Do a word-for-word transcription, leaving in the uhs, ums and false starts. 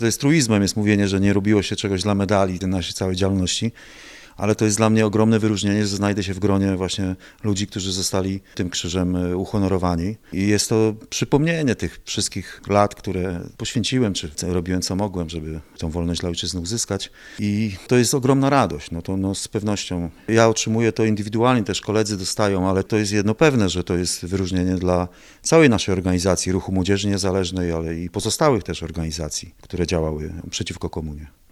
To jest truizmem, jest mówienie, że nie robiło się czegoś dla medali w naszej całej działalności, ale to jest dla mnie ogromne wyróżnienie, że znajdę się w gronie właśnie ludzi, którzy zostali tym krzyżem uhonorowani. I jest to przypomnienie tych wszystkich lat, które poświęciłem, czy robiłem co mogłem, żeby tą wolność dla ojczyzny uzyskać. I to jest ogromna radość, no to no, z pewnością. Ja otrzymuję to indywidualnie, też koledzy dostają, ale to jest jedno pewne, że to jest wyróżnienie dla całej naszej organizacji, Ruchu Młodzieży Niezależnej, ale i pozostałych też organizacji, które działały przeciwko komunie.